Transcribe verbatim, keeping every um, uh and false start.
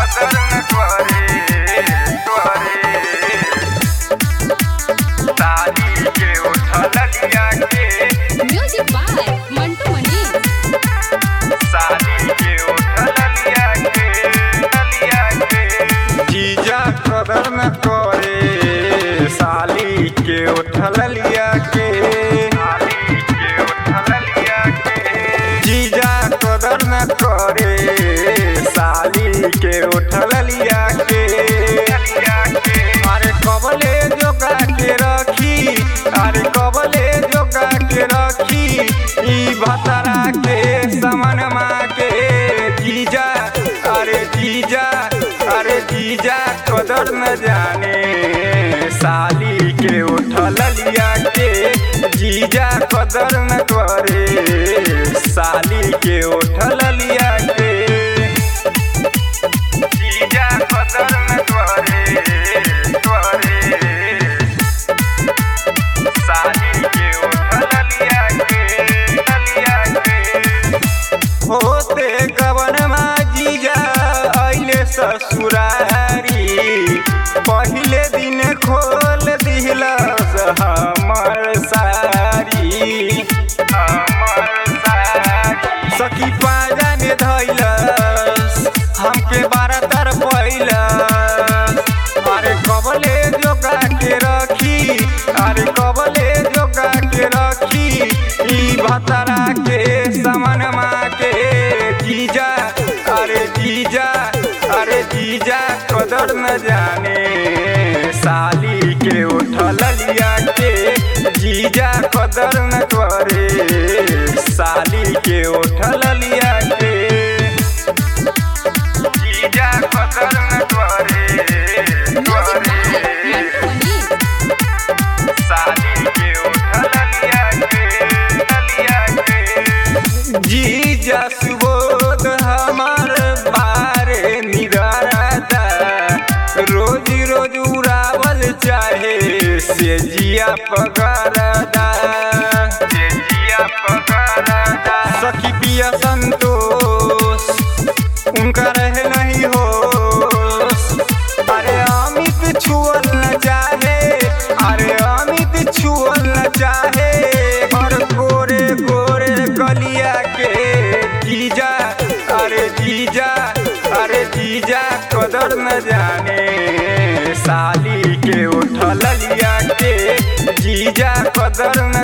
कदर न करे करे साली के उठल लिया के म्यूजिक बाय मंटू मनी साली के उठल लिया के लिया के जीजा कदर न करे साली के उठल लिया के साली के उठल लिया के जीजा कदर न करे साली के उठल लिया के अरे कबले जोगा के रखी अरे कबले जोगा के रखी ई भतरा के समन माँ के जीजा अरे जीजा अरे जीजा कदर न जाने साली के उठल लिया के जीजा कदर न करे साली के उठल लिया के जीजा कदर न करे करे साली के उठल लिया के लिया के होते गवन माँ जीजा अइले ससुरारी पहिले दिन खोल दिलस हमर सारी हमर सारी सखी पाजा में धैलस हमके बारह तर पैलस अरे कबले जोगा के रखी अरे कबले जोगा के रखी ई भतरा के समन माँ के जीजा अरे जीजा अरे जीजा कदर न जाने साली के उठल लिया के जीजा कदर न करे साली के उठल लिया के जीजा कदर न करे म्यूजिक बाय मंटू मनी साली के उठल लिया के लिया के जीजा सुबोध हमार बारे निरारदा रोज रोज उड़ावल चाहे से जिया पकड़दा से जिया पकड़दा सखी पिया संतोष उनका रहे नहीं होश अरे अमित छुअल न चाहे अरे अमित छुअल न चाहे और गोरे गोरे गलिया के जीजा अरे जीजा अरे जीजा कदर न जाने साली के उठल लिया के जीजा कदर न